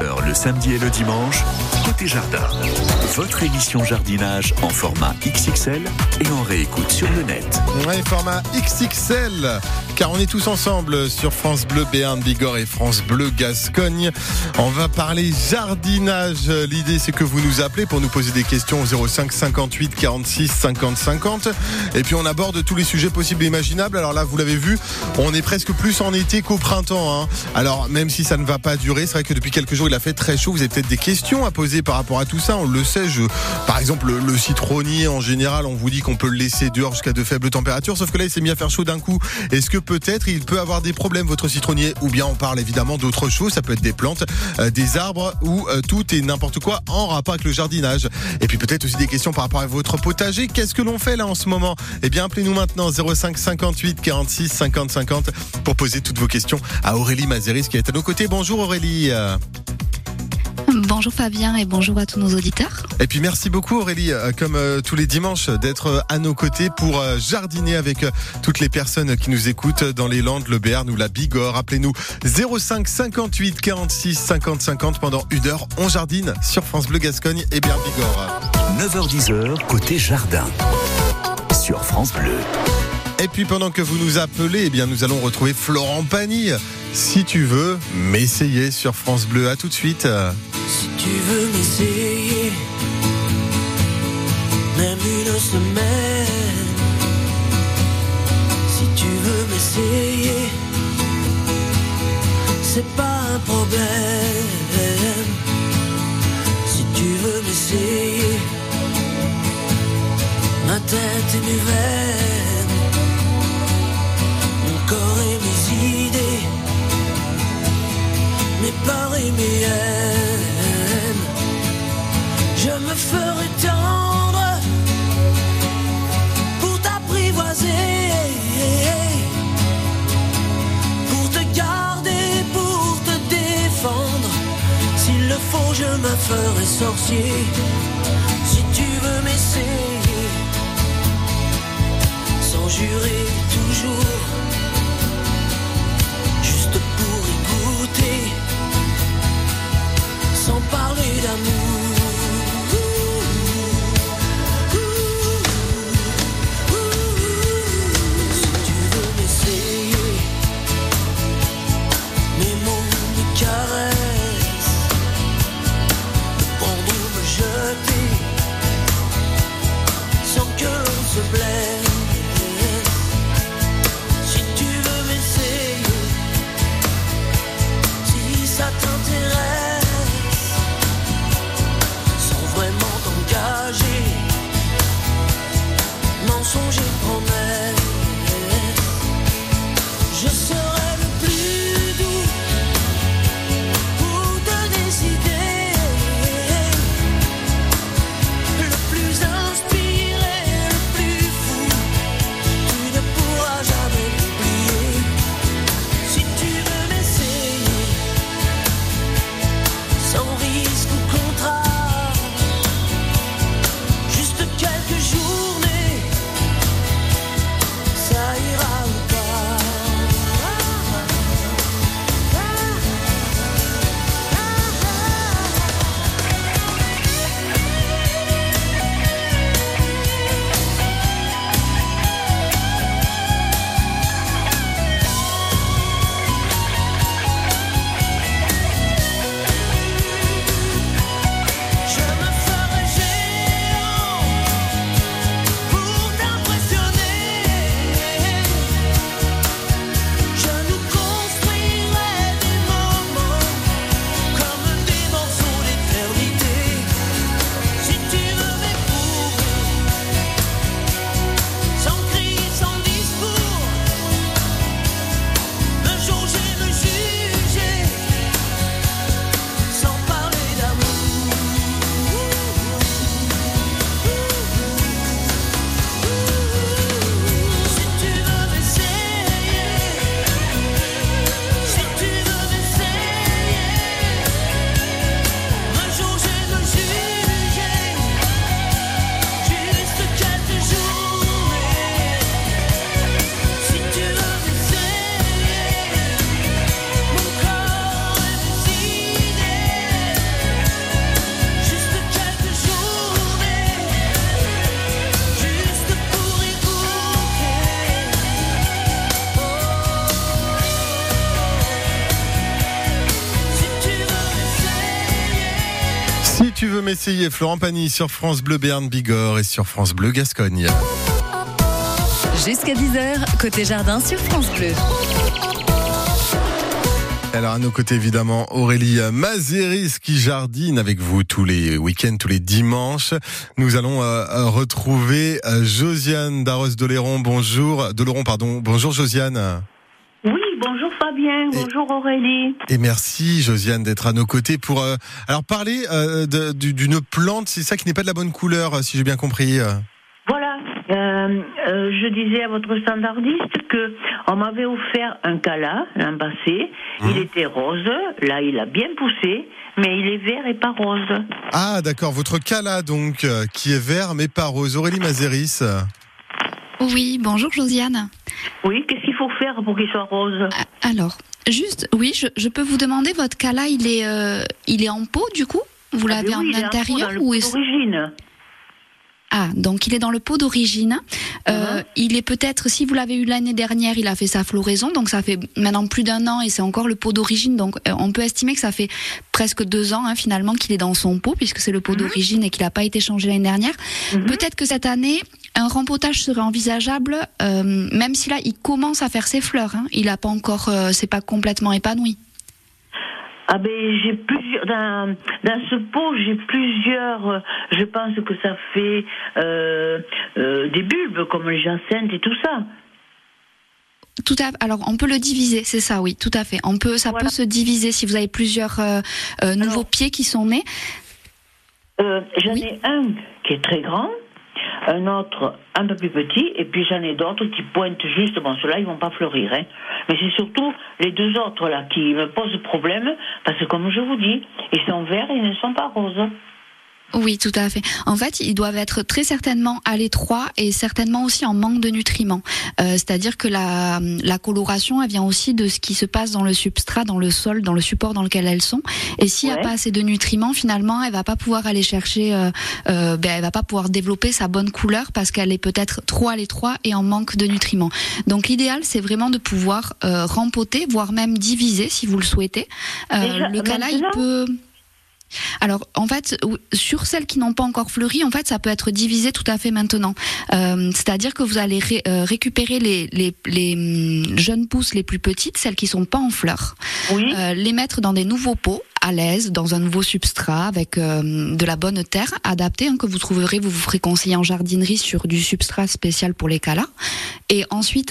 9h le samedi et le dimanche, Côté Jardin. Votre émission jardinage en format XXL et en réécoute sur le net. Ouais, format XXL, car on est tous ensemble sur France Bleu Béarn Bigorre et France Bleu Gascogne. On va parler jardinage. L'idée, c'est que vous nous appelez pour nous poser des questions au 05 58 46 50 50. Et puis on aborde tous les sujets possibles et imaginables. Alors là, vous l'avez vu, on est presque plus en été qu'au printemps, hein. Alors même si ça ne va pas durer, c'est vrai que depuis quelques jours il a fait très chaud. Vous avez peut-être des questions à poser par rapport à tout ça. On le sait, par exemple le citronnier en général, on vous dit qu'on peut le laisser dehors jusqu'à de faibles températures. Sauf que là il s'est mis à faire chaud d'un coup. Est-ce que peut-être il peut avoir des problèmes votre citronnier? Ou bien on parle évidemment d'autres choses. Ça peut être des plantes, des arbres ou tout et n'importe quoi en rapport avec le jardinage. Et puis peut-être aussi des questions par rapport à votre potager. Qu'est-ce que l'on fait là en ce moment? Eh bien appelez-nous maintenant 05 58 46 50 50 pour poser toutes vos questions à Aurélie Mazeris qui est à nos côtés. Bonjour Aurélie. Bonjour Fabien et bonjour à tous nos auditeurs. Et puis merci beaucoup Aurélie, comme tous les dimanches, d'être à nos côtés pour jardiner avec toutes les personnes qui nous écoutent dans les Landes, le Béarn ou la Bigorre. Appelez-nous 05 58 46 50 50 pendant une heure. On jardine sur France Bleu Gascogne et Béarn Bigorre. 9h-10h, Côté Jardin sur France Bleu. Et puis pendant que vous nous appelez, eh bien nous allons retrouver Florent Pagny. Si tu veux m'essayer sur France Bleu, à tout de suite. Si tu veux m'essayer, même une semaine. Si tu veux m'essayer, c'est pas un problème. Si tu veux m'essayer, ma tête et mes veines, mon corps et mes idées, mes peurs et mes haines, je me ferai tendre pour t'apprivoiser, pour te garder, pour te défendre. S'il le faut, je me ferai sorcier. Si tu veux m'essayer, sans jurer toujours, juste pour écouter, sans parler d'amour. Si tu veux m'essayer, mes mots, mes caresses, me prendre ou me jeter, sans que l'on se blesse. Si tu veux m'essayer, si ça t'intéresse, Si tu veux m'essayer, Florent Pagny sur France Bleu Béarn Bigorre et sur France Bleu Gascogne. Jusqu'à 10h, côté jardin sur France Bleu. Alors à nos côtés évidemment Aurélie Mazéris qui jardine avec vous tous les week-ends, tous les dimanches. Nous allons retrouver Josiane d'Arros-Doléron. Bonjour Josiane. Oui, bonjour Fabien, bonjour Aurélie. Et merci Josiane d'être à nos côtés pour alors parler d'une plante, c'est ça qui n'est pas de la bonne couleur si j'ai bien compris. Voilà, je disais à votre standardiste que on m'avait offert un cala l'an passé. Il était rose, là il a bien poussé, mais il est vert et pas rose. Ah d'accord, votre cala donc qui est vert mais pas rose. Aurélie Mazéris. Oui, bonjour Josiane. Oui, qu'est-ce qu'il faut faire pour qu'il soit rose? Alors, juste, oui, je peux vous demander, votre cala, il est en pot du coup? Vous l'avez en intérieur ou est-ce... d'origine? Ah, donc il est dans le pot d'origine. Il est peut-être, si vous l'avez eu l'année dernière, il a fait sa floraison, donc ça fait maintenant plus d'1 an et c'est encore le pot d'origine. Donc on peut estimer que ça fait presque 2 ans finalement qu'il est dans son pot, puisque c'est le pot d'origine et qu'il n'a pas été changé l'année dernière. Peut-être que cette année, un rempotage serait envisageable, même si là il commence à faire ses fleurs. Il n'a pas encore, c'est pas complètement épanoui. Ah ben j'ai plusieurs dans ce pot j'ai plusieurs. Je pense que ça fait des bulbes comme les jacinthes et tout ça. Tout à fait. Alors on peut le diviser, c'est ça, oui, tout à fait. Ça peut se diviser si vous avez plusieurs nouveaux pieds qui sont nés. J'en ai un qui est très grand, un autre un peu plus petit, et puis j'en ai d'autres qui pointent juste. Bon, ceux-là, ils vont pas fleurir, mais c'est surtout les 2 autres là qui me posent problème, parce que comme je vous dis, ils sont verts et ils ne sont pas roses. Oui, tout à fait. En fait, ils doivent être très certainement à l'étroit et certainement aussi en manque de nutriments. C'est-à-dire que la coloration, elle vient aussi de ce qui se passe dans le substrat, dans le sol, dans le support dans lequel elles sont. Et s'il n'y a pas assez de nutriments, finalement, elle va pas pouvoir aller chercher, elle va pas pouvoir développer sa bonne couleur parce qu'elle est peut-être trop à l'étroit et en manque de nutriments. Donc l'idéal, c'est vraiment de pouvoir rempoter, voire même diviser si vous le souhaitez. Le cala, il peut... Alors, en fait, sur celles qui n'ont pas encore fleuri, en fait, ça peut être divisé tout à fait maintenant. C'est-à-dire que vous allez récupérer les jeunes pousses les plus petites, celles qui sont pas en fleurs, les mettre dans des nouveaux pots à l'aise, dans un nouveau substrat avec de la bonne terre adaptée que vous trouverez, vous ferez conseiller en jardinerie sur du substrat spécial pour les calas. Et ensuite,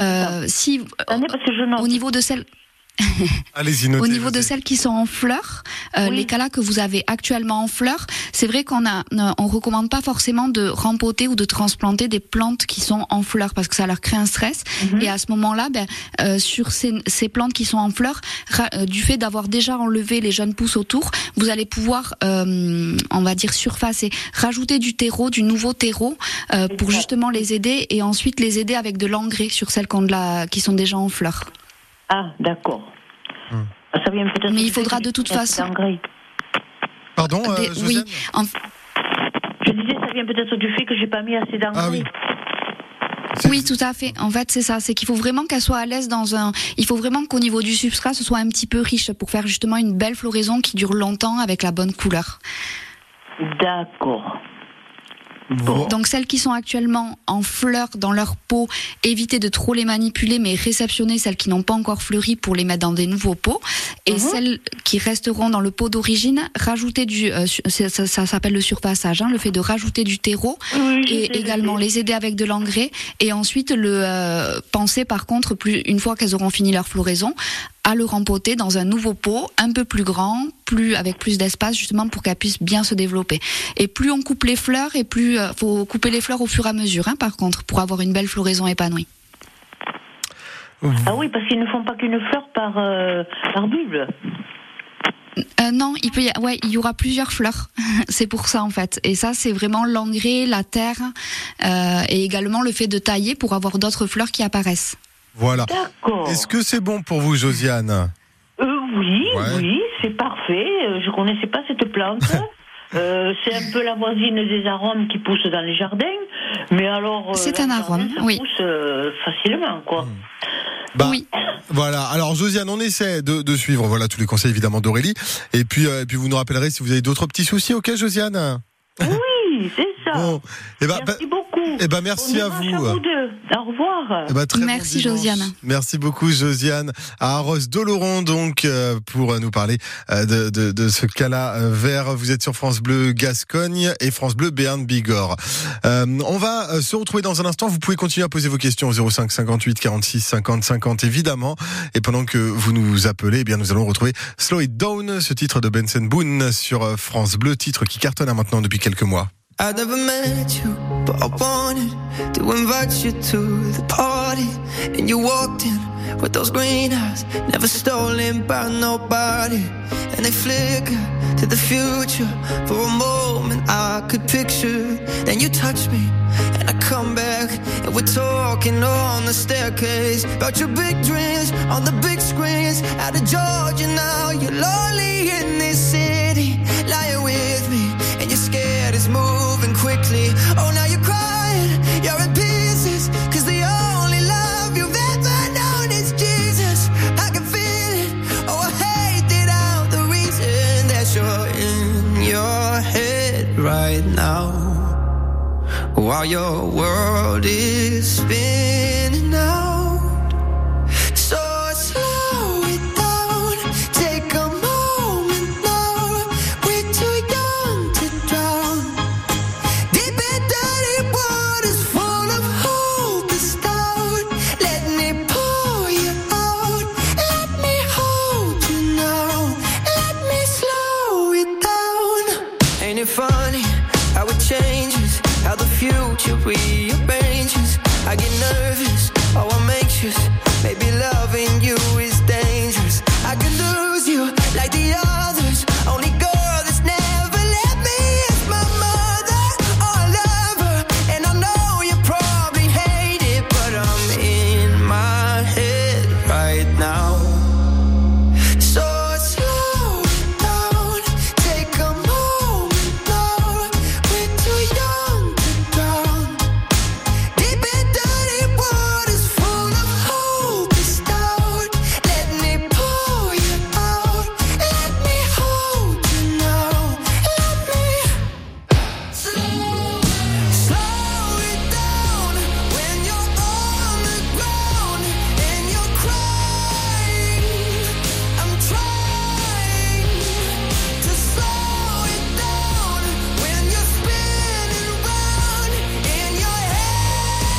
au niveau de celles... Allez-y, notez, au niveau de celles qui sont en fleurs, les calas que vous avez actuellement en fleurs, c'est vrai qu'on recommande pas forcément de rempoter ou de transplanter des plantes qui sont en fleurs parce que ça leur crée un stress. Et à ce moment-là, sur ces plantes qui sont en fleurs, du fait d'avoir déjà enlevé les jeunes pousses autour, vous allez pouvoir, on va dire, surfacer, rajouter du terreau, du nouveau terreau, pour justement les aider et ensuite les aider avec de l'engrais sur celles qui sont déjà en fleurs. Ah, d'accord. Ça vient peut-être. Mais il faudra de toute façon. Pardon, oui. Je disais, ça vient peut-être du fait que j'ai pas mis assez d'engrais. Ah oui. Oui, tout à fait. En fait, c'est ça. C'est qu'il faut vraiment qu'elle soit à l'aise il faut vraiment qu'au niveau du substrat, ce soit un petit peu riche pour faire justement une belle floraison qui dure longtemps avec la bonne couleur. D'accord. Bon. Donc celles qui sont actuellement en fleurs dans leur pot, évitez de trop les manipuler, mais réceptionnez celles qui n'ont pas encore fleuri pour les mettre dans des nouveaux pots. Et celles qui resteront dans le pot d'origine, rajoutez ça s'appelle le surfaçage, le fait de rajouter du terreau et également les aider avec de l'engrais. Et ensuite pensez par contre, une fois qu'elles auront fini leur floraison, à le rempoter dans un nouveau pot, un peu plus grand, avec plus d'espace, justement pour qu'elle puisse bien se développer. Et plus on coupe les fleurs, et plus faut couper les fleurs au fur et à mesure, par contre, pour avoir une belle floraison épanouie. Ah oui, parce qu'ils ne font pas qu'une fleur par bulbe. Non, il y aura plusieurs fleurs. C'est pour ça en fait. Et ça, c'est vraiment l'engrais, la terre, et également le fait de tailler pour avoir d'autres fleurs qui apparaissent. Voilà. D'accord. Est-ce que c'est bon pour vous, Josiane ? Oui, c'est parfait. Je connaissais pas cette plante. C'est un peu la voisine des arômes qui poussent dans les jardins, mais alors c'est un arôme, ça pousse facilement, quoi. Oui. Voilà. Alors Josiane, on essaie de suivre tous les conseils évidemment d'Aurélie. Et puis vous nous rappellerez si vous avez d'autres petits soucis, ok Josiane? Oui, c'est ça. Bon. Merci beaucoup. Merci à vous. Au revoir. Très Merci bon Josiane. Merci beaucoup Josiane. À Arros-d'Oloron donc pour nous parler de ce cas-là vert. Vous êtes sur France Bleu Gascogne et France Bleu Béarn Bigorre. On va se retrouver dans un instant. Vous pouvez continuer à poser vos questions au 05 58 46 50 50 évidemment. Et pendant que vous nous appelez, nous allons retrouver Slow It Down, ce titre de Benson Boone sur France Bleu, titre qui cartonne maintenant depuis quelques mois. I never met you, but I wanted to invite you to the party. And you walked in with those green eyes, never stolen by nobody. And they flicker to the future. For a moment I could picture. Then you touch me and I come back. And we're talking on the staircase about your big dreams on the big screens. Out of Georgia now, you're lonely in this city. Lying with me and you're scared it's moving quickly. Oh, now you're crying, you're in pieces. Cause the only love you've ever known is Jesus. I can feel it, oh I hate it out. The reason that you're in your head right now, while your world is spinning out. So slow it down, take a moment now. We're too young to drown. Deep in dirty waters full of hope is down. Let me pour you out. Let me hold you now. Let me slow it down. Ain't it funny how it changes, how the future rearranges. I get nervous, oh I'm anxious. Maybe loving you is dangerous. I could lose you like the others. Only girl that's never let me is my mother. Oh I love her, and I know you probably hate it, but I'm in my head right now. So slow it down, take a moment now. We're too young to drown. Deep in dirty waters full of hope is down. Let me pour you out. Let me hold you now. Let me slow it down. When you're on the ground and you're crying, I'm trying to slow it down. When you're spinning round in your head.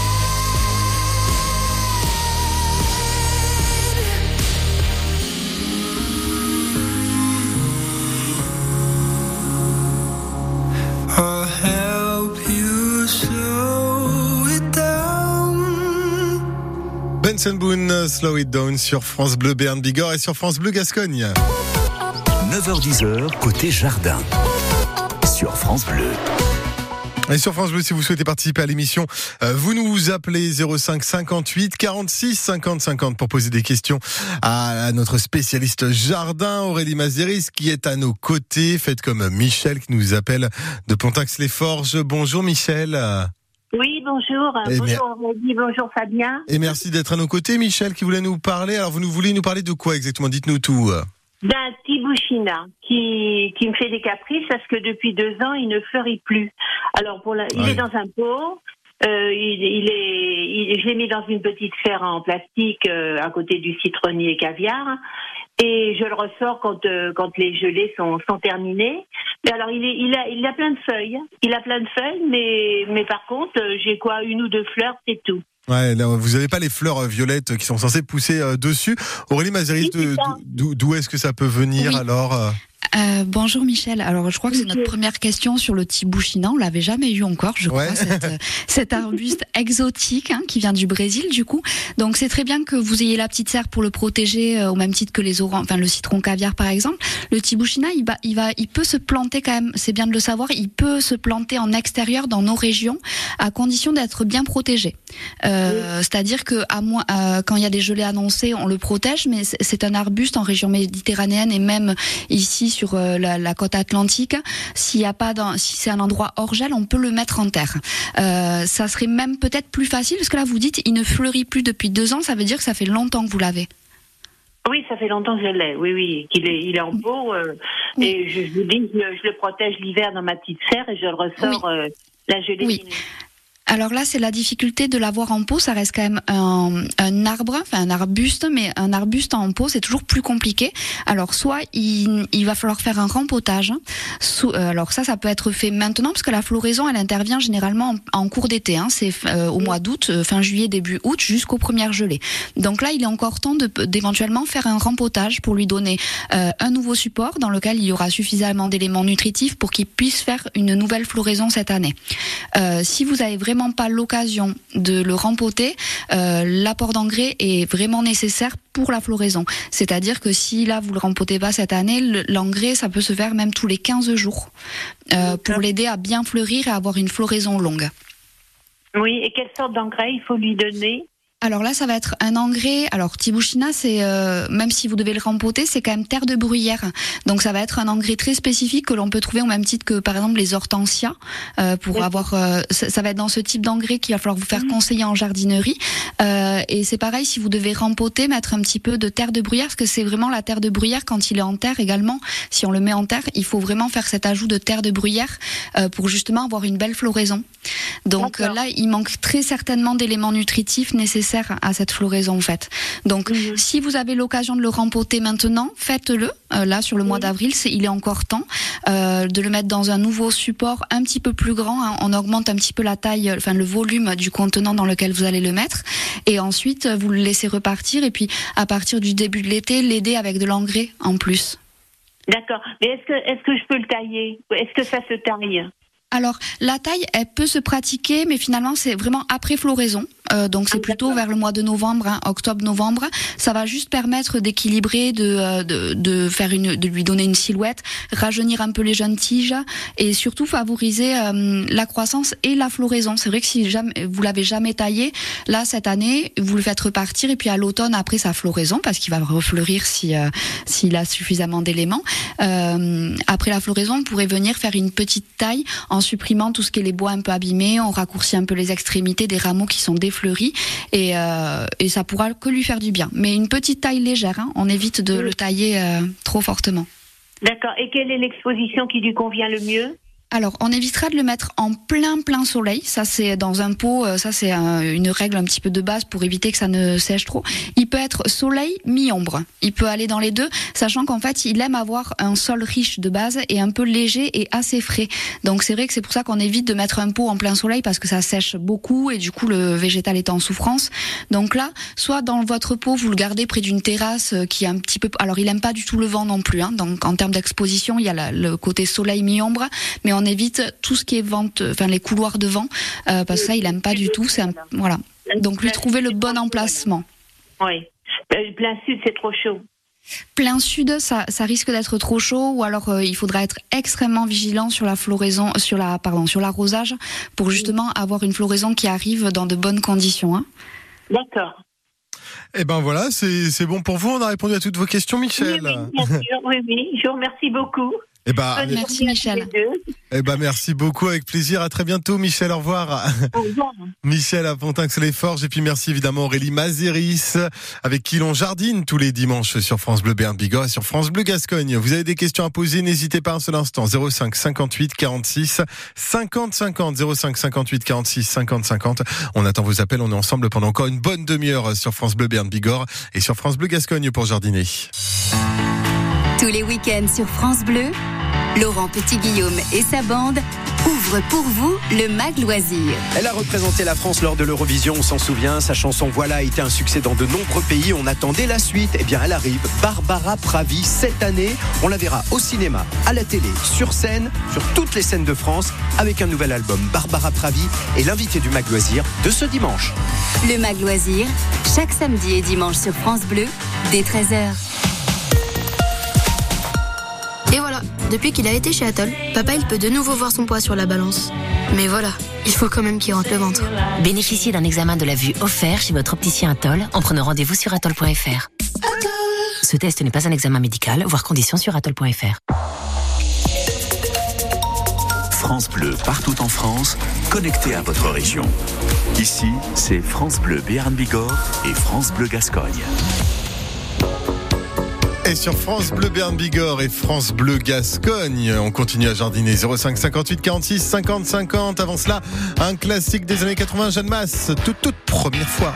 I'll help you slow it down. Benson Boone, Slow It Down sur France Bleu Béarn Bigorre et sur France Bleu Gascogne. 9h-10h, côté jardin. Sur France Bleu. Et sur France Bleu, si vous souhaitez participer à l'émission, vous nous appelez 05 58 46 50 50 pour poser des questions à notre spécialiste jardin, Aurélie Mazéris, qui est à nos côtés. Faites comme Michel qui nous appelle de Pontax-les-Forges. Bonjour Michel. Oui, bonjour. Bonjour Aurélie, bonjour Fabien. Et merci d'être à nos côtés, Michel, qui voulait nous parler. Alors, vous voulez nous parler de quoi exactement? Dites-nous tout. D'un tibouchina qui me fait des caprices parce que depuis 2 ans, il ne fleurit plus. Alors, il est dans un pot. Je l'ai mis dans une petite sphère en plastique à côté du citronnier caviar. Et je le ressors quand les gelées sont terminées. Mais alors il a plein de feuilles. Il a plein de feuilles, mais par contre j'ai 1 ou 2 fleurs, c'est tout. Ouais, là, vous n'avez pas les fleurs violettes qui sont censées pousser dessus. Aurélie Mazéris, d'où est-ce que ça peut venir alors? Bonjour Michel. Alors je crois que c'est notre première question sur le tibouchina. On l'avait jamais eu encore, je crois, cet arbuste exotique qui vient du Brésil du coup. Donc c'est très bien que vous ayez la petite serre pour le protéger au même titre que les oranges, enfin le citron caviar par exemple. Le tibouchina, il peut se planter quand même. C'est bien de le savoir. Il peut se planter en extérieur dans nos régions à condition d'être bien protégé. C'est-à-dire que quand il y a des gelées annoncées, on le protège, mais c'est un arbuste en région méditerranéenne et même ici ici sur la côte atlantique, si c'est un endroit hors gel, on peut le mettre en terre. Ça serait même peut-être plus facile, parce que là vous dites il ne fleurit plus depuis 2 ans, ça veut dire que ça fait longtemps que vous l'avez. Oui, ça fait longtemps que je l'ai. Oui, il est en pot. Et je vous dis, je le protège l'hiver dans ma petite serre et je le ressors la gelée. Oui. Alors là, c'est la difficulté de l'avoir en pot. Ça reste quand même un arbre, enfin un arbuste, mais un arbuste en pot, c'est toujours plus compliqué. Alors soit il va falloir faire un rempotage. Alors ça peut être fait maintenant, parce que la floraison, elle intervient généralement en cours d'été. C'est au mois d'août, fin juillet, début août, jusqu'aux premières gelées. Donc là, il est encore temps d'éventuellement faire un rempotage pour lui donner un nouveau support dans lequel il y aura suffisamment d'éléments nutritifs pour qu'il puisse faire une nouvelle floraison cette année. Si vous avez vraiment pas l'occasion de le rempoter, l'apport d'engrais est vraiment nécessaire pour la floraison. C'est-à-dire que si là vous le rempotez pas cette année, l'engrais ça peut se faire même tous les 15 jours pour l'aider à bien fleurir et à avoir une floraison longue. Oui, et quelle sorte d'engrais il faut lui donner ? Alors là, ça va être un engrais. Alors Tibouchina, c'est même si vous devez le rempoter, c'est quand même terre de bruyère. Donc ça va être un engrais très spécifique que l'on peut trouver au même titre que par exemple les hortensias pour avoir. Ça va être dans ce type d'engrais qu'il va falloir vous faire conseiller en jardinerie. Et c'est pareil, si vous devez rempoter, mettre un petit peu de terre de bruyère, parce que c'est vraiment la terre de bruyère quand il est en terre également. Si on le met en terre, il faut vraiment faire cet ajout de terre de bruyère pour justement avoir une belle floraison. Donc là, il manque très certainement d'éléments nutritifs nécessaires à cette floraison en fait. Donc si vous avez l'occasion de le rempoter maintenant, faites-le. Là sur le mois d'avril, il est encore temps de le mettre dans un nouveau support un petit peu plus grand. On augmente un petit peu la taille, enfin le volume du contenant dans lequel vous allez le mettre. Et ensuite vous le laissez repartir. Et puis à partir du début de l'été, l'aider avec de l'engrais en plus. D'accord. Mais est-ce que je peux le tailler ? Est-ce que ça se taille ? Alors, la taille, elle peut se pratiquer, mais finalement, c'est vraiment après floraison. Donc, c'est plutôt vers le mois de novembre, octobre-novembre. Ça va juste permettre d'équilibrer, de lui donner une silhouette, rajeunir un peu les jeunes tiges et surtout favoriser la croissance et la floraison. C'est vrai que si jamais, vous l'avez jamais taillé, là, cette année, vous le faites repartir et puis à l'automne, après sa floraison, parce qu'il va refleurir s'il a suffisamment d'éléments. Après la floraison, on pourrait venir faire une petite taille en supprimant tout ce qui est les bois un peu abîmés, on raccourcit un peu les extrémités des rameaux qui sont défleuris et ça pourra que lui faire du bien. Mais une petite taille légère, on évite de le tailler trop fortement. D'accord. Et quelle est l'exposition qui lui convient le mieux ? Alors, on évitera de le mettre en plein soleil. Ça, c'est dans un pot. Ça, c'est une règle un petit peu de base pour éviter que ça ne sèche trop. Il peut être soleil, mi-ombre. Il peut aller dans les deux, sachant qu'en fait, il aime avoir un sol riche de base et un peu léger et assez frais. Donc, c'est vrai que c'est pour ça qu'on évite de mettre un pot en plein soleil parce que ça sèche beaucoup et du coup, le végétal est en souffrance. Donc là, soit dans votre pot, vous le gardez près d'une terrasse qui est un petit peu. Alors, il aime pas du tout le vent non plus. Donc, en termes d'exposition, il y a le côté soleil, mi-ombre, mais on évite tout ce qui est vente, enfin les couloirs de vent, parce que ça il aime pas du tout. Voilà. Donc lui trouver le bon emplacement. Oui. Plein sud c'est trop chaud. Plein sud, ça risque d'être trop chaud, ou alors il faudra être extrêmement vigilant sur la floraison, sur l'arrosage, pour justement avoir une floraison qui arrive dans de bonnes conditions. D'accord. Et ben voilà, c'est bon pour vous. On a répondu à toutes vos questions, Michel. Oui, bien sûr. Oui. Je vous remercie beaucoup. Merci Michel. Merci beaucoup, avec plaisir. À très bientôt, Michel. Au revoir. Au revoir. Michel à Pontinx-les-Forges. Et puis merci évidemment Aurélie Mazéris, avec qui l'on jardine tous les dimanches sur France Bleu Béarn Bigorre et sur France Bleu Gascogne. Vous avez des questions à poser, n'hésitez pas un seul instant. 05 58 46 50 50. 05 58 46 50 50. On attend vos appels. On est ensemble pendant encore une bonne demi-heure sur France Bleu Béarn Bigorre et sur France Bleu Gascogne pour jardiner. Tous les week-ends sur France Bleu, Laurent Petit-Guillaume et sa bande ouvrent pour vous le Mag Loisir. Elle a représenté la France lors de l'Eurovision, on s'en souvient. Sa chanson Voilà a été un succès dans de nombreux pays. On attendait la suite. Eh bien, elle arrive. Barbara Pravi, cette année. On la verra au cinéma, à la télé, sur scène, sur toutes les scènes de France, avec un nouvel album. Barbara Pravi est l'invitée du Mag Loisir de ce dimanche. Le Mag Loisir, chaque samedi et dimanche sur France Bleu, dès 13h. Et voilà, depuis qu'il a été chez Atoll, papa il peut de nouveau voir son poids sur la balance. Mais voilà, il faut quand même qu'il rentre le ventre. Bénéficiez d'un examen de la vue offert chez votre opticien Atoll en prenant rendez-vous sur atoll.fr. Ce test n'est pas un examen médical, voir conditions sur atoll.fr. France Bleu partout en France, connecté à votre région. Ici, c'est France Bleu Béarn Bigorre et France Bleu Gascogne. Et sur France Bleu Béarn Bigorre et France Bleu Gascogne, on continue à jardiner. 05 58 46 50 50. Avant cela, un classique des années 80, Jeanne Masse, toute première fois.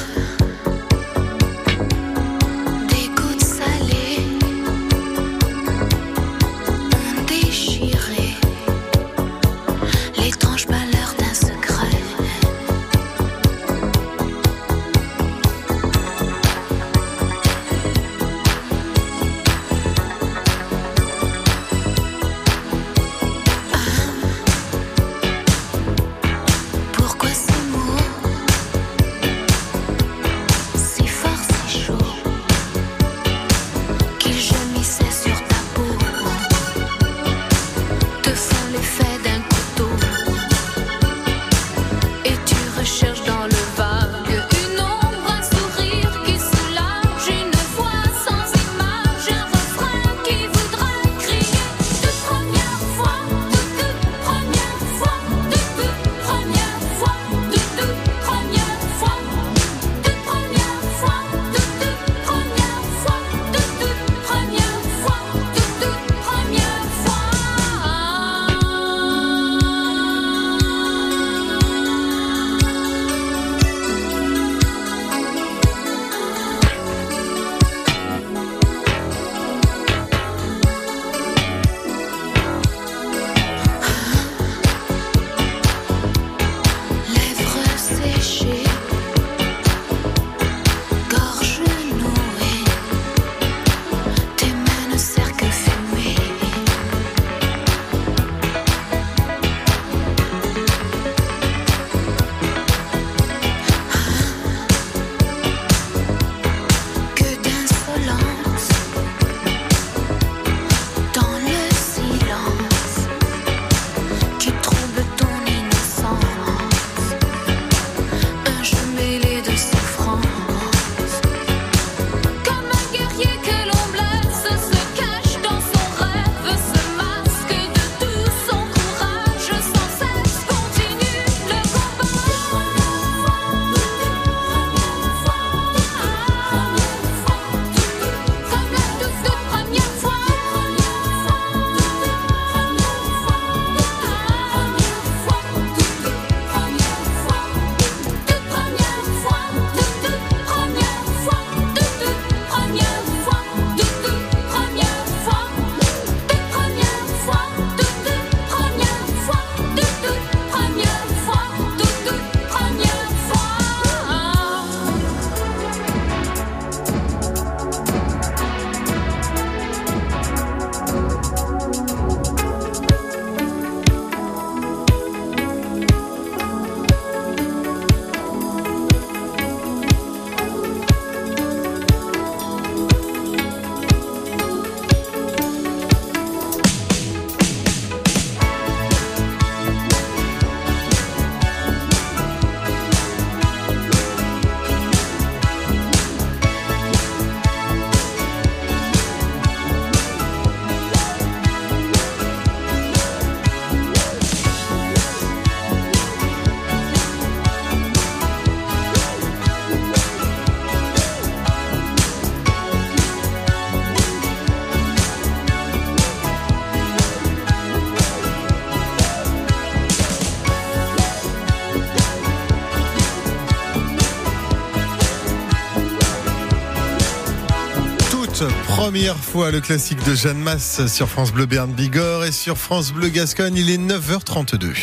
Première fois le classique de Jeanne Masse sur France Bleu Béarn Bigorre et sur France Bleu Gascogne, il est 9h32.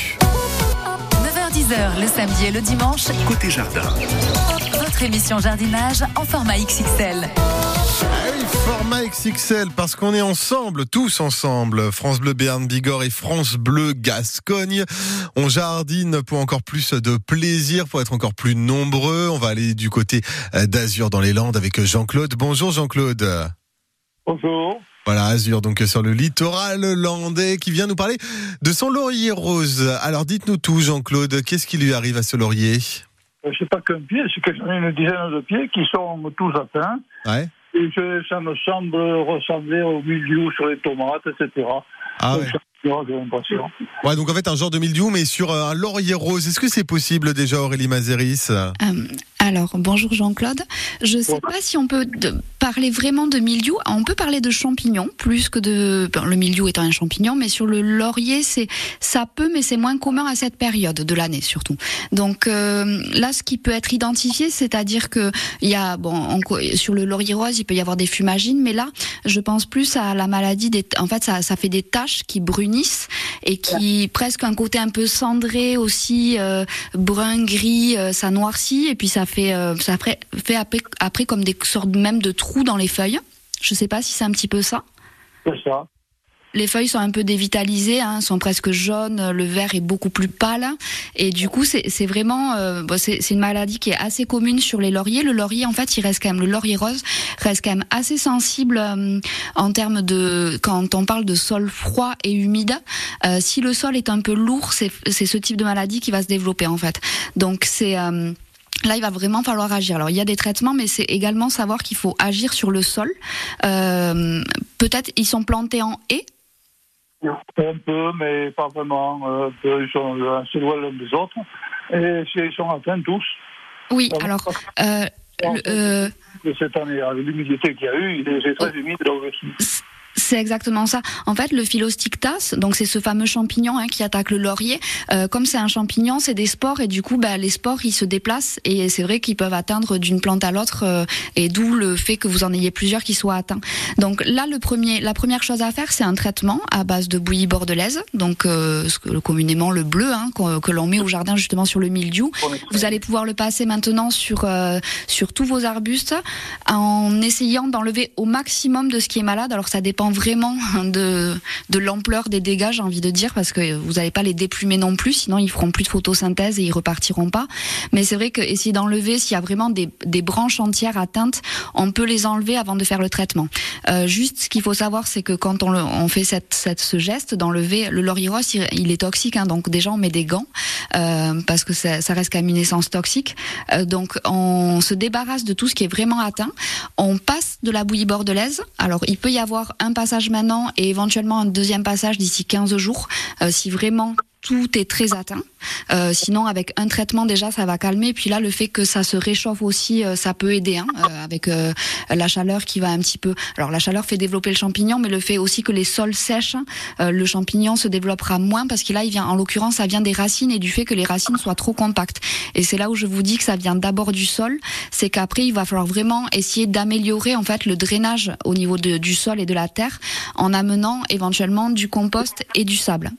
9h-10h le samedi et le dimanche. Côté jardin. Votre émission jardinage en format XXL. Ah oui, format XXL parce qu'on est ensemble, tous ensemble. France Bleu Béarn Bigorre et France Bleu Gascogne. On jardine pour encore plus de plaisir, pour être encore plus nombreux. On va aller du côté d'Azur dans les Landes avec Jean-Claude. Bonjour Jean-Claude. Bonjour. Voilà, Azur, donc sur le littoral landais, qui vient nous parler de son laurier rose. Alors dites-nous tout Jean-Claude, qu'est-ce qui lui arrive à ce laurier ? C'est pas qu'un pied, c'est que j'en ai une dizaine de pieds qui sont tous atteints. Ouais. Et ça me semble ressembler au mildiou sur les tomates, etc. Ah donc, ouais. j'ai l'impression. Ouais, donc en fait un genre de mildiou, mais sur un laurier rose. Est-ce que c'est possible déjà, Aurélie Mazéris? Alors, bonjour Jean-Claude. Je ne sais pas si on peut parler vraiment de mildiou. On peut parler de champignons, plus que de... le mildiou étant un champignon, mais sur le laurier, ça peut, mais c'est moins commun à cette période de l'année, surtout. Donc là, ce qui peut être identifié, c'est-à-dire que il y a, sur le laurier rose, il peut y avoir des fumagines, mais là, je pense plus à la maladie en fait, ça fait des taches qui brunissent et qui, presque un côté un peu cendré aussi, brun, gris, ça noircit, et puis ça fait après comme des sortes même de trous dans les feuilles. Je sais pas si c'est un petit peu ça. C'est ça. Les feuilles sont un peu dévitalisées, sont presque jaunes, le vert est beaucoup plus pâle, et du coup c'est vraiment c'est une maladie qui est assez commune sur les lauriers. Le laurier, en fait, le laurier rose reste quand même assez sensible en termes de, quand on parle de sol froid et humide. Si le sol est un peu lourd, c'est ce type de maladie qui va se développer, en fait. Donc là, il va vraiment falloir agir. Alors, il y a des traitements, mais c'est également savoir qu'il faut agir sur le sol. Peut-être ils sont plantés en haies. Un peu, mais pas vraiment. Ils sont assez loin l'un des autres. Et ils sont atteints tous. Oui, alors... cette année, avec l'humidité qu'il y a eu, c'est très humide là aussi. C'est exactement ça. En fait, le Phyllostichtas, donc c'est ce fameux champignon qui attaque le laurier. Comme c'est un champignon, c'est des spores, et du coup, les spores, ils se déplacent, et c'est vrai qu'ils peuvent atteindre d'une plante à l'autre, et d'où le fait que vous en ayez plusieurs qui soient atteints. Donc là, la première chose à faire, c'est un traitement à base de bouillie bordelaise, donc communément le bleu, que l'on met au jardin justement sur le mildiou. Vous allez pouvoir le passer maintenant sur tous vos arbustes, en essayant d'enlever au maximum de ce qui est malade. Alors ça dépend vraiment de l'ampleur des dégâts, j'ai envie de dire, parce que vous n'allez pas les déplumer non plus, sinon ils feront plus de photosynthèse et ils repartiront pas. Mais c'est vrai que essayer d'enlever, s'il y a vraiment des branches entières atteintes, on peut les enlever avant de faire le traitement. Juste, ce qu'il faut savoir, c'est que quand on fait ce geste d'enlever le laurier rose, il est toxique, donc déjà on met des gants, parce que ça reste quand même une essence toxique. Donc on se débarrasse de tout ce qui est vraiment atteint. On passe de la bouillie bordelaise. Alors il peut y avoir un passage maintenant et éventuellement un deuxième passage d'ici 15 jours, si vraiment tout est très atteint. Sinon, avec un traitement, déjà, ça va calmer. Puis là, le fait que ça se réchauffe aussi, ça peut aider, avec la chaleur qui va un petit peu... Alors, la chaleur fait développer le champignon, mais le fait aussi que les sols sèchent, le champignon se développera moins, parce que là, en l'occurrence, ça vient des racines et du fait que les racines soient trop compactes. Et c'est là où je vous dis que ça vient d'abord du sol. C'est qu'après, il va falloir vraiment essayer d'améliorer, en fait, le drainage au niveau du sol et de la terre, en amenant éventuellement du compost et du sable.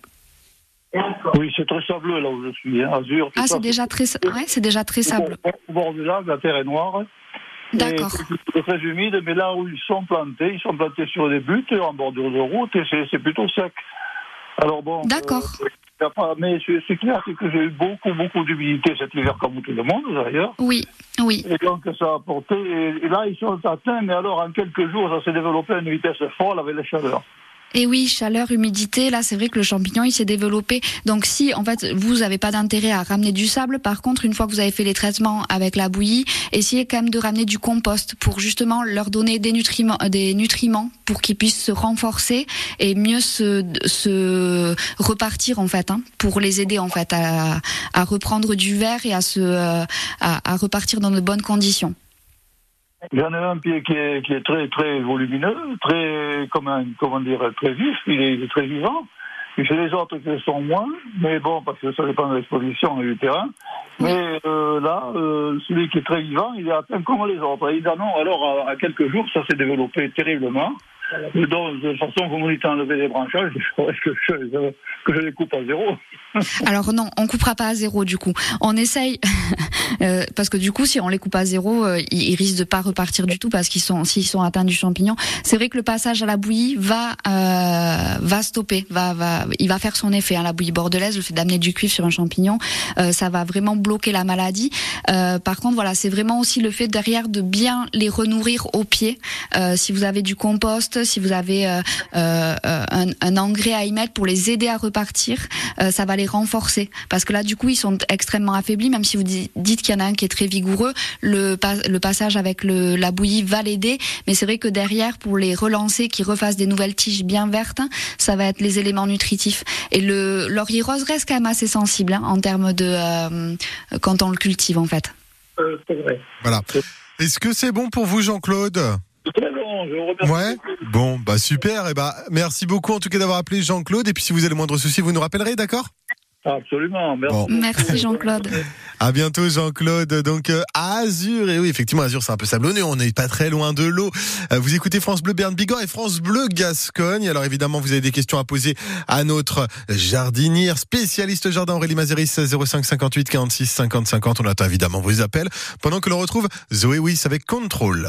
Oui, c'est très sableux là où je suis, azur. C'est déjà très sableux. Au bord du lac, la terre est noire. D'accord. C'est très humide, mais là où ils sont plantés sur des buttes, en bordure de route, et c'est plutôt sec. Alors bon. D'accord. Mais ce clair, c'est que j'ai eu beaucoup d'humidité cet hiver, comme tout le monde d'ailleurs. Oui. Et donc ça a apporté. Et là, ils sont atteints, mais alors en quelques jours, ça s'est développé à une vitesse folle avec la chaleur. Et oui, chaleur, humidité, là c'est vrai que le champignon il s'est développé. Donc si en fait vous n'avez pas d'intérêt à ramener du sable, par contre une fois que vous avez fait les traitements avec la bouillie, essayez quand même de ramener du compost pour justement leur donner des nutriments pour qu'ils puissent se renforcer et mieux se repartir en fait, pour les aider en fait à reprendre du vert et à repartir dans de bonnes conditions. J'en ai un pied qui est très très volumineux, très très vif, il est très vivant. Et chez les autres qui sont moins, mais bon, parce que ça dépend de l'exposition et du terrain. Mais là, celui qui est très vivant, il est atteint comme les autres. Évidemment, alors à quelques jours, ça s'est développé terriblement. Donc, de toute façon, comme on dit enlever les branchages, il faudrait que je les coupe à zéro. Alors non, on coupera pas à zéro du coup. On essaye, parce que du coup, si on les coupe à zéro, ils risquent de pas repartir du tout parce s'ils sont atteints du champignon. C'est vrai que le passage à la bouillie va stopper, il va faire son effet. La bouillie bordelaise, le fait d'amener du cuivre sur un champignon, ça va vraiment bloquer la maladie. Par contre, voilà, c'est vraiment aussi le fait derrière de bien les renourrir au pied. Si vous avez du compost, si vous avez un engrais à y mettre pour les aider à repartir, ça va les renforcer. Parce que là, du coup, ils sont extrêmement affaiblis, même si vous dites qu'il y en a un qui est très vigoureux, le passage avec la bouillie va l'aider, mais c'est vrai que derrière, pour les relancer, qu'ils refassent des nouvelles tiges bien vertes, ça va être les éléments nutritifs. Et le laurier rose reste quand même assez sensible en termes de quand on le cultive en fait. C'est vrai. Voilà. Est-ce que c'est bon pour vous, Jean-Claude ? Très bon, je vous remercie. Ouais. Bon, super. Et merci beaucoup en tout cas d'avoir appelé Jean-Claude. Et puis si vous avez le moindre souci, vous nous rappellerez, d'accord ? Absolument, merci. Bon. Merci Jean-Claude. À bientôt Jean-Claude. Donc à Azur, et oui effectivement Azur c'est un peu sablonneux, on n'est pas très loin de l'eau. Vous écoutez France Bleu Béarn Bigorre et France Bleu Gascogne. Alors évidemment vous avez des questions à poser à notre jardinière spécialiste jardin Aurélie Mazeris, 05 58 46 50 50. On attend évidemment vos appels pendant que l'on retrouve Zoé Wiss avec Control.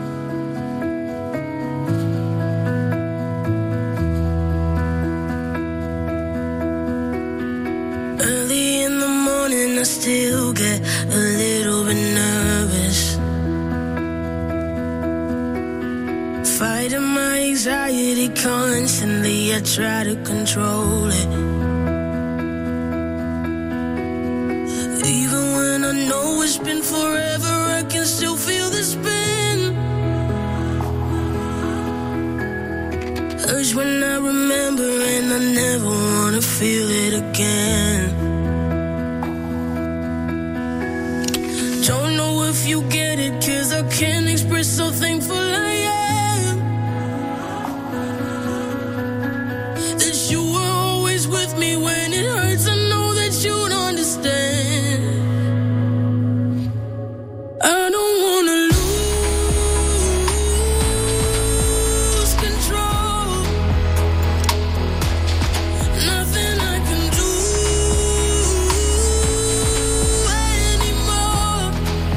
I still get a little bit nervous, fighting my anxiety constantly. I try to control it, even when I know it's been forever, I can still feel the spin. Urge when I remember and I never wanna feel it again. Don't know if you get it, 'cause I can't express how thankful I am that you were always with me when it hurts. I know that you'd understand. I don't wanna lose control. Nothing I can do anymore.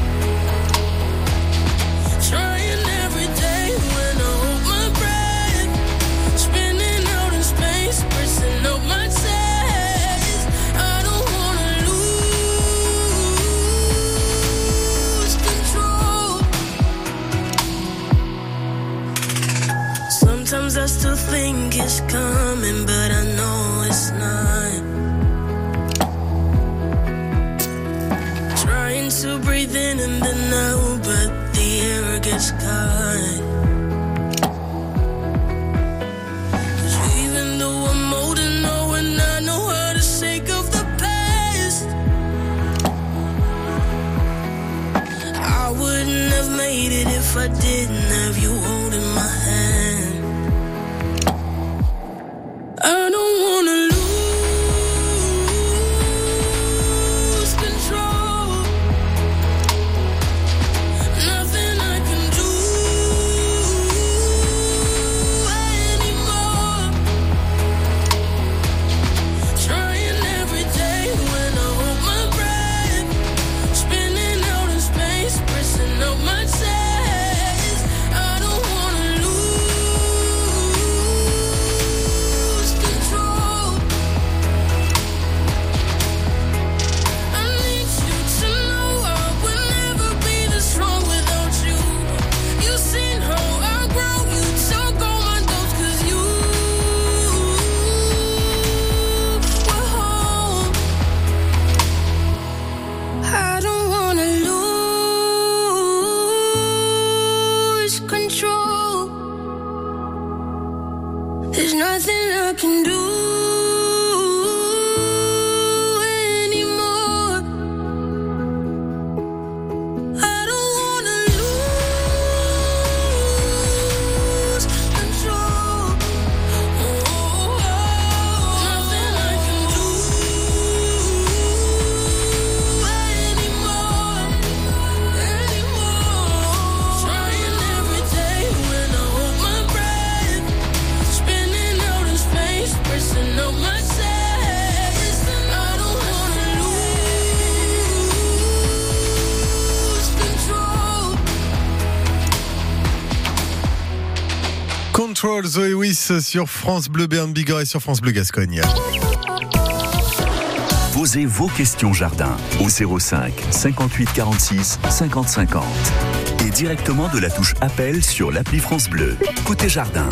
Trying every day when I hold my breath, spinning out in space, pressing up my chest. I don't wanna lose control. Sometimes I still think it's coming, but I know it's not. Trying to breathe in and then out, but the air gets caught. 'Cause even though I'm old and know and I know how to shake off the past, I wouldn't have made it if I didn't have you holding my hand. I don't wanna lose control. Nothing I can do anymore. Trying every day when I hold my breath, spinning out in space, pressing up my chest. I don't wanna lose control. I need you to know I would never be this strong without you. You seen how I grow, you took all my doubts 'cause you were home. I don't wanna lose control. There's nothing I can do anymore. I don't wanna lose control. Nothing I can do anymore. Trying every day when I hold my breath, spinning out in space, pressing up my chest. I don't wanna lose control. Control, Zoé Wiss sur France Bleu Béarn Bigorre et sur France Bleu Gascogne. Posez vos questions jardin au 05 58 46 50 50 et directement de la touche appel sur l'appli France Bleu. Côté jardin.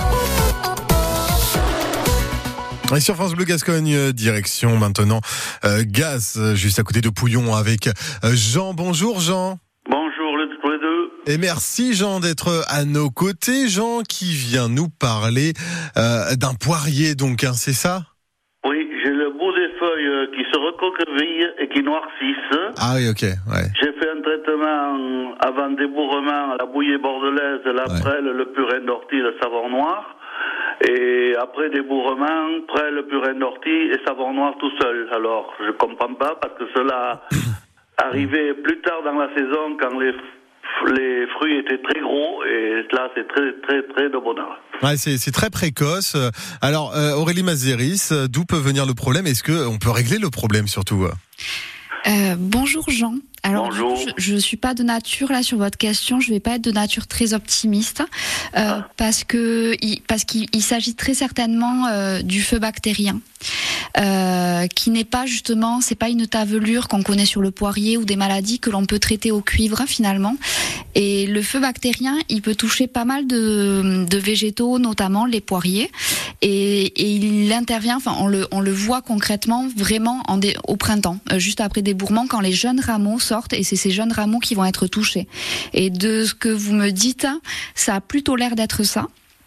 Et sur France Bleu Gascogne, direction maintenant Gaz, juste à côté de Pouillon avec Jean. Bonjour Jean. Bonjour tous les deux. Et merci Jean d'être à nos côtés. Jean qui vient nous parler d'un poirier donc, hein, c'est ça ? Oui, j'ai le bout des feuilles qui se recroquevillent et qui noircissent. Ah oui, ok, ouais. J'ai fait un traitement avant débourrement à la bouillie bordelaise, la prêle, le purin d'ortie, le savon noir. Et après débourrement, prêle, purin d'ortie et savon noir tout seul. Alors, je comprends pas parce que cela arrivait plus tard dans la saison quand les fruits étaient très gros et là c'est très de bonheur. Ouais, c'est très précoce. Alors Aurélie Mazéris, d'où peut venir le problème ? Est-ce que on peut régler le problème surtout ? Bonjour Jean. Alors, bonjour. Je suis pas de nature là sur votre question. Je vais pas être de nature très optimiste parce qu'il s'agit très certainement du feu bactérien. Qui n'est pas justement, c'est pas une tavelure qu'on connaît sur le poirier ou des maladies que l'on peut traiter au cuivre finalement. Et le feu bactérien, il peut toucher pas mal de végétaux, notamment les poiriers. Et il intervient, enfin on le voit concrètement vraiment au printemps, juste après débourrement, quand les jeunes rameaux sortent, et c'est ces jeunes rameaux qui vont être touchés. Et de ce que vous me dites, ça a plutôt l'air d'être ça.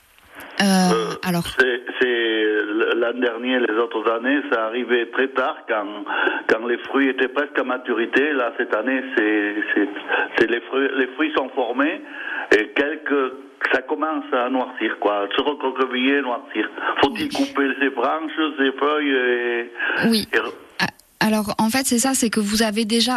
Alors. C'est l'an dernier, les autres années, ça arrivait très tard quand les fruits étaient presque à maturité. Là, cette année, c'est les fruits sont formés et ça commence à noircir, quoi, se recroqueviller, noircir. Faut-il couper ses branches, ses feuilles Oui. Alors en fait c'est ça, c'est que vous avez déjà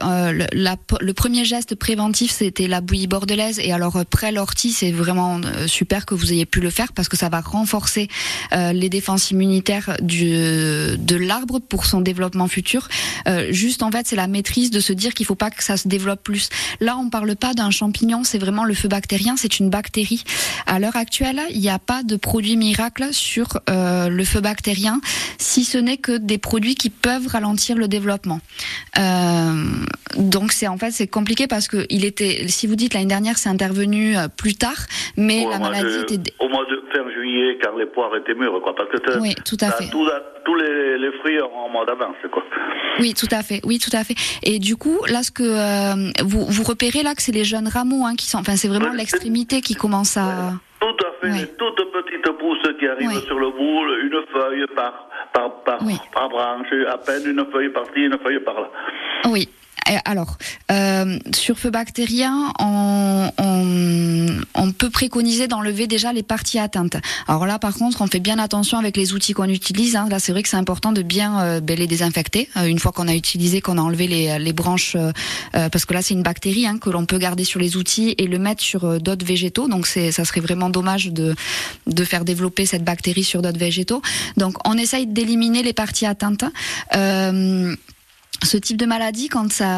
le premier geste préventif c'était la bouillie bordelaise, et alors prêle ortie c'est vraiment super que vous ayez pu le faire parce que ça va renforcer les défenses immunitaires de l'arbre pour son développement futur. Juste en fait c'est la maîtrise de se dire qu'il faut pas que ça se développe plus. Là on parle pas d'un champignon, c'est vraiment le feu bactérien, c'est une bactérie. À l'heure actuelle il n'y a pas de produit miracle sur le feu bactérien, si ce n'est que des produits qui peuvent ralentir le développement. Donc c'est compliqué parce que si vous dites l'année dernière c'est intervenu plus tard, mais la maladie était au mois de fin juillet quand les poires étaient mûres, quoi, parce que oui, tout à fait. Tous les fruits en mois d'avance, quoi. Oui, tout à fait. Et du coup, là, ce que vous repérez là que c'est les jeunes rameaux qui sont, enfin, c'est vraiment l'extrémité qui commence à. Tout à fait, les toutes petites pousses qui arrivent sur le bout, une feuille par branche, à peine une feuille par-ci, une feuille par-là. Oui. Alors, sur feu bactérien, on peut préconiser d'enlever déjà les parties atteintes. Alors là, par contre, on fait bien attention avec les outils qu'on utilise. Là, c'est vrai que c'est important de bien les désinfecter une fois qu'on a utilisé, qu'on a enlevé les branches, parce que là, c'est une bactérie que l'on peut garder sur les outils et le mettre sur d'autres végétaux. Donc, ça serait vraiment dommage de faire développer cette bactérie sur d'autres végétaux. Donc, on essaye d'éliminer les parties atteintes. Ce type de maladie, quand c'est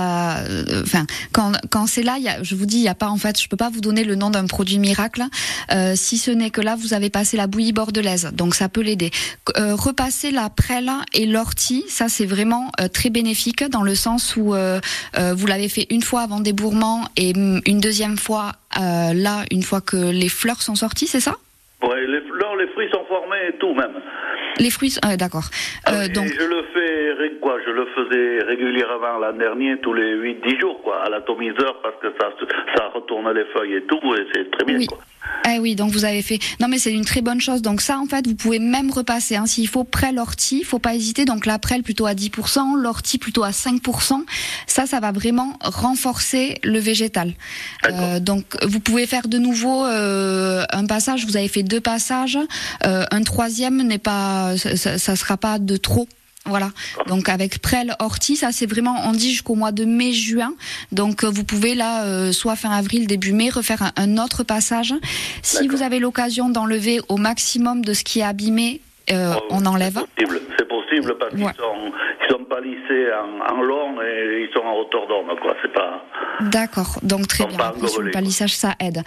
là, je vous dis, il y a pas, en fait, je peux pas vous donner le nom d'un produit miracle, si ce n'est que là, vous avez passé la bouillie bordelaise, donc ça peut l'aider. Repasser la prêle et l'ortie, ça c'est vraiment très bénéfique dans le sens où vous l'avez fait une fois avant débourrement et une deuxième fois là, une fois que les fleurs sont sorties, c'est ça ? Ouais, les fruits sont formés et tout même. Les fruits, d'accord. Donc je le faisais régulièrement l'an dernier, tous les 8-10 jours, quoi, à l'atomiseur, parce que ça retourne les feuilles et tout, et c'est très bien, oui. Quoi. Oui, donc vous avez fait. Non, mais c'est une très bonne chose. Donc ça, en fait, vous pouvez même repasser. S'il faut prêle ortie, faut pas hésiter. Donc la prêle plutôt à 10%, l'ortie plutôt à 5%. Ça va vraiment renforcer le végétal. Donc vous pouvez faire de nouveau un passage. Vous avez fait 2 passages. Un troisième n'est pas, ça sera pas de trop. Voilà. Donc avec prêle ortie, ça c'est vraiment, on dit jusqu'au mois de mai-juin. Donc vous pouvez là, soit fin avril, début mai, refaire un autre passage. Si vous avez l'occasion d'enlever au maximum de ce qui est abîmé, on enlève. C'est possible. possible parce qu'ils sont pas lissés en long et ils sont en hauteur d'orme, quoi. C'est pas. D'accord, donc très bien. Après, sur le palissage, ça aide.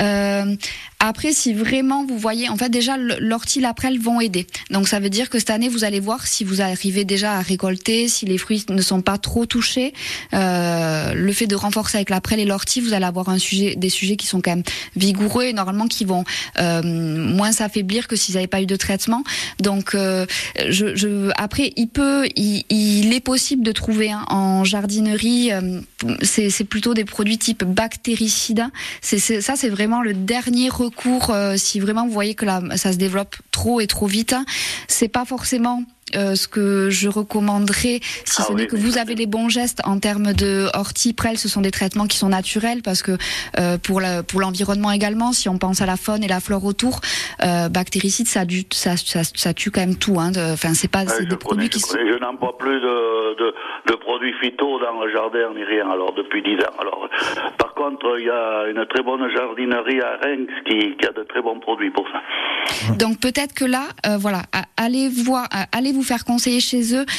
Après, si vraiment vous voyez, en fait, déjà, l'ortie, la prêle vont aider. Donc, ça veut dire que cette année, vous allez voir si vous arrivez déjà à récolter, si les fruits ne sont pas trop touchés. Le fait de renforcer avec la prêle et l'ortie, vous allez avoir des sujets qui sont quand même vigoureux et normalement qui vont moins s'affaiblir que s'ils n'avaient pas eu de traitement. Donc, après, il est possible de trouver en jardinerie, c'est plutôt des produits type bactéricides. Ça, c'est vraiment le dernier recours si vraiment vous voyez que ça se développe trop et trop vite. C'est pas forcément ce que je recommanderais, si ce n'est que vous avez les bons gestes en termes de ortie, prêle, ce sont des traitements qui sont naturels parce que pour l'environnement également, si on pense à la faune et la flore autour, bactéricides, ça tue quand même tout. Enfin, c'est pas des produits qui sont. Je n'emploie plus de produits phyto dans le jardin ni rien. Alors depuis 10 ans. Alors, par contre, il y a une très bonne jardinerie à Reims qui a de très bons produits pour ça. Donc peut-être que là, allez vous faire conseiller chez eux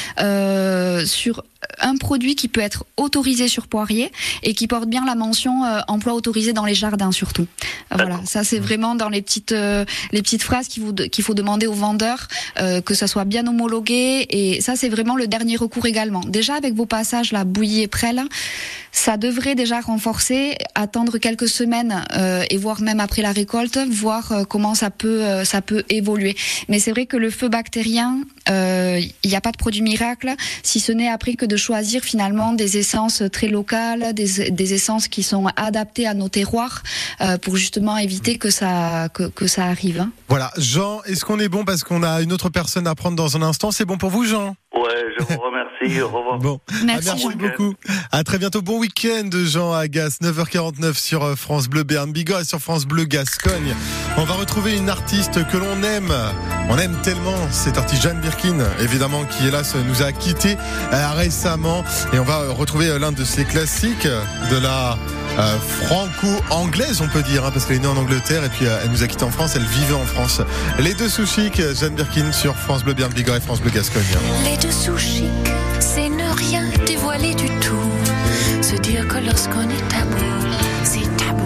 sur un produit qui peut être autorisé sur poirier et qui porte bien la mention emploi autorisé dans les jardins surtout. Voilà, ça c'est vraiment dans les petites phrases qu'il faut demander aux vendeurs que ça soit bien homologué, et ça c'est vraiment le dernier recours également. Déjà avec vos passages là, bouillie et prêle, ça devrait déjà renforcer, attendre quelques semaines et voir même après la récolte, voir comment ça peut évoluer. Mais c'est vrai que le feu bactérien, il n'y a pas de produit miracle, si ce n'est après que de choisir finalement des essences très locales, des essences qui sont adaptées à nos terroirs pour justement éviter que ça arrive. Voilà, Jean, est-ce qu'on est bon parce qu'on a une autre personne à prendre dans un instant? C'est bon pour vous, Jean? Ouais, je vous remercie. Au revoir. Bon, merci beaucoup. À très bientôt. Bon week-end, Jean Agasse. 9h49 sur France Bleu Béarn Bigorre et sur France Bleu Gascogne. On va retrouver une artiste que l'on aime. On aime tellement cette artiste Jane Birkin, évidemment, qui hélas nous a quittés récemment. Et on va retrouver l'un de ses classiques de la franco-anglaise, on peut dire, parce qu'elle est née en Angleterre et puis elle nous a quittés en France. Elle vivait en France. Les deux sous chic, Jane Birkin sur France Bleu Béarn Bigorre et France Bleu Gascogne. Les deux sous chic, c'est ne rien dévoiler du tout. Se dire que lorsqu'on est tabou, c'est tabou.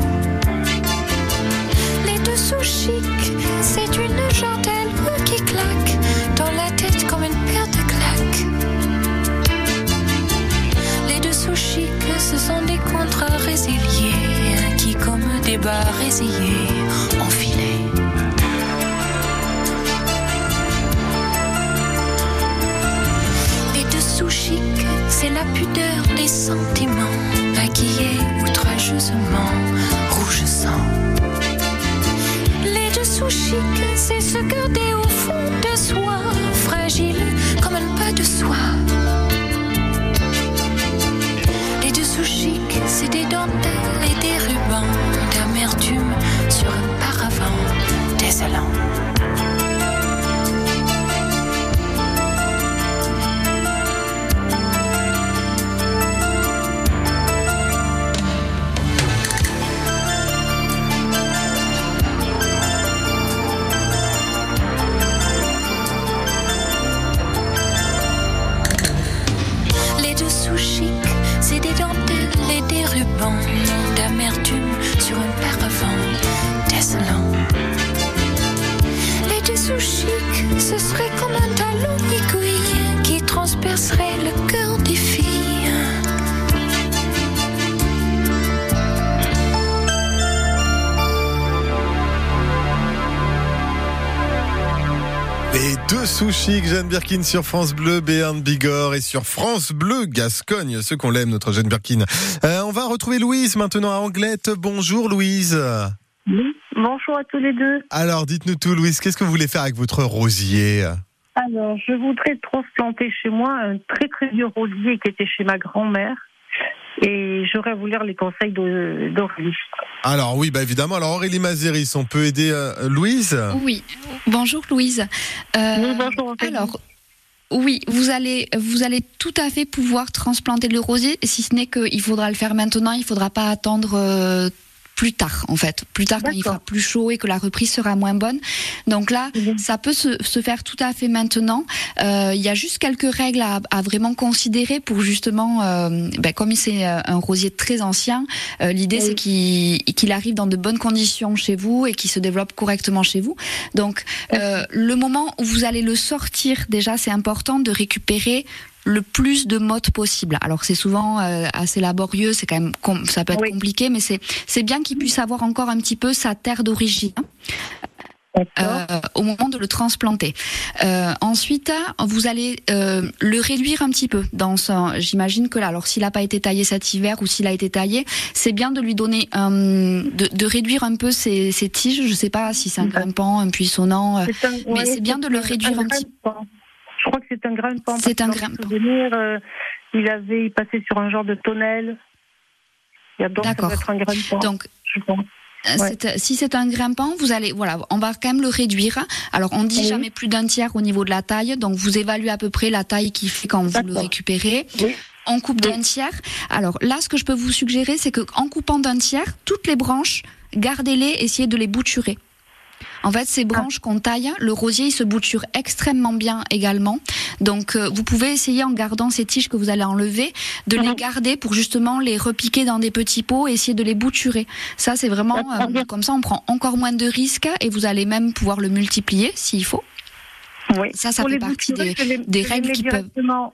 Les deux sous chic, c'est une jantelle qui claque dans la tête comme une paire de claques. Les deux sous chic, ce sont des contrats résiliés qui, comme des bas résillés, enfilés. Chic, c'est la pudeur des sentiments, maquillés outrageusement, rouge sang. Les dessous chic, c'est se garder au fond de soi, fragile comme un pas de soie. Les dessous chic, c'est des dentelles et des rubans, d'amertume sur un paravent désolant. D'amertume sur un paravent désolant. Les dessous chic, ce serait comme un talon aiguille qui transpercerait le cœur des filles. Les deux sous chic, Jane Birkin sur France Bleu Béarn Bigorre et sur France Bleu Gascogne, ceux qu'on l'aime, notre Jane Birkin. On va retrouver Louise maintenant à Anglette. Bonjour Louise. Oui, bonjour à tous les deux. Alors dites-nous tout Louise, qu'est-ce que vous voulez faire avec votre rosier? Alors je voudrais transplanter chez moi un très très vieux rosier qui était chez ma grand-mère. Et j'aurais voulu les conseils d'Aurélie. Alors oui, évidemment. Alors Aurélie Mazéris, on peut aider Louise? Oui. Bonjour Louise. Oui, bonjour. Alors, oui, vous allez tout à fait pouvoir transplanter le rosier, si ce n'est qu'il faudra le faire maintenant. Il ne faudra pas attendre plus tard, en fait. Plus tard, quand il fera plus chaud et que la reprise sera moins bonne. Donc là, ça peut se faire tout à fait maintenant. Il y a juste quelques règles à vraiment considérer pour justement, comme c'est un rosier très ancien, l'idée c'est qu'il arrive dans de bonnes conditions chez vous et qu'il se développe correctement chez vous. Donc, le moment où vous allez le sortir, déjà, c'est important de récupérer le plus de mottes possible. Alors c'est souvent assez laborieux, c'est quand même ça peut être compliqué, mais c'est bien qu'il puisse avoir encore un petit peu sa terre d'origine au moment de le transplanter. Ensuite, vous allez le réduire un petit peu. J'imagine que là, alors s'il n'a pas été taillé cet hiver ou s'il a été taillé, c'est bien de lui donner de réduire un peu ses tiges. Je sais pas si c'est un grimpant, un buissonnant, mais c'est bien de le réduire un petit peu. Je crois que c'est un grimpant. C'est un grimpant. Il passait sur un genre de tonnelle. Donc ça doit être un grimpant. Donc, je pense. Si c'est un grimpant, on va quand même le réduire. Alors, on dit jamais plus d'un tiers au niveau de la taille. Donc, vous évaluez à peu près la taille qu'il fait quand vous le récupérez. On coupe d'un tiers. Alors là, ce que je peux vous suggérer, c'est que en coupant d'un tiers, toutes les branches, gardez-les, essayez de les bouturer. En fait, ces branches qu'on taille, le rosier, il se bouture extrêmement bien également. Donc, vous pouvez essayer, en gardant ces tiges que vous allez enlever, de les garder pour justement les repiquer dans des petits pots et essayer de les bouturer. Ça, c'est vraiment, comme ça, on prend encore moins de risques et vous allez même pouvoir le multiplier s'il faut. Oui. Ça fait partie des règles qui peuvent...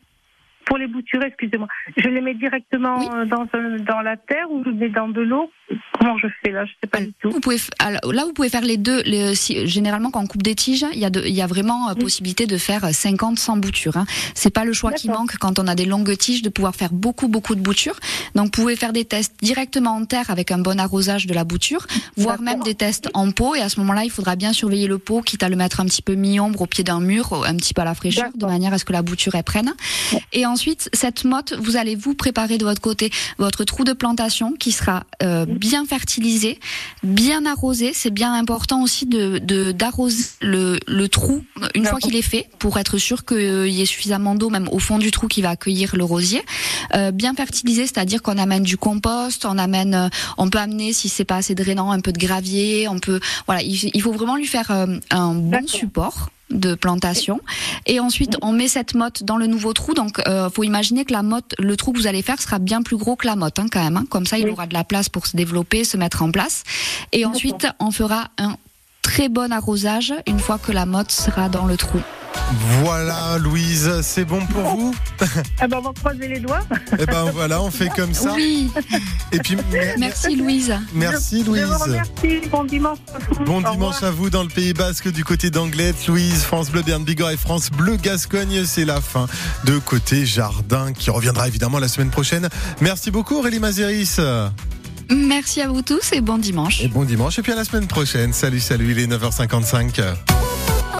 Pour les bouturer, excusez-moi, je les mets directement dans la terre ou je les mets dans de l'eau? Comment je fais là? Je sais pas du tout. Vous pouvez faire les deux. Généralement, quand on coupe des tiges, il y a vraiment possibilité de faire 50-100 boutures. C'est pas le choix qui manque quand on a des longues tiges de pouvoir faire beaucoup de boutures. Donc, vous pouvez faire des tests directement en terre avec un bon arrosage de la bouture, voire même des tests en pot. Et à ce moment-là, il faudra bien surveiller le pot, quitte à le mettre un petit peu mi-ombre au pied d'un mur, un petit peu à la fraîcheur, de manière à ce que la bouture elle prenne. Et ensuite, cette motte, vous allez vous préparer de votre côté votre trou de plantation qui sera bien fertilisé, bien arrosé. C'est bien important aussi d'arroser le trou une fois qu'il est fait pour être sûr qu'il y ait suffisamment d'eau même au fond du trou qui va accueillir le rosier. Bien fertilisé, c'est-à-dire qu'on amène du compost, on peut amener, si c'est pas assez drainant, un peu de gravier. Il faut vraiment lui faire un bon support de plantation, et ensuite on met cette motte dans le nouveau trou. Donc faut imaginer que le trou que vous allez faire sera bien plus gros que la motte quand même, comme ça il aura de la place pour se développer, se mettre en place, et ensuite on fera un très bon arrosage une fois que la motte sera dans le trou. Voilà, Louise, c'est bon pour vous? On va croiser les doigts. Voilà, on fait comme ça. Oui. Et puis merci Louise. Merci Louise. Je vous remercie. Bon dimanche. Bon dimanche à vous dans le Pays Basque du côté d'Anglette. Louise, France Bleu Béarn Bigorre et France Bleu Gascogne, c'est la fin de Côté Jardin qui reviendra évidemment la semaine prochaine. Merci beaucoup Aurélie Mazéris. Merci à vous tous et bon dimanche. Et bon dimanche, et puis à la semaine prochaine. Salut, il est 9h55.